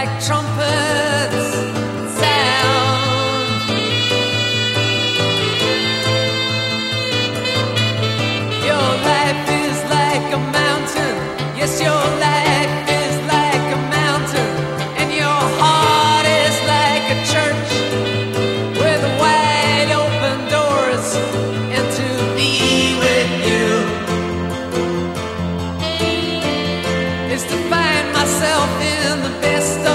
like trumpets sound. Your life is like a mountain. Yes, your life is like a mountain, and your heart is like a church with wide open doors, and to be with you is to find myself in the best of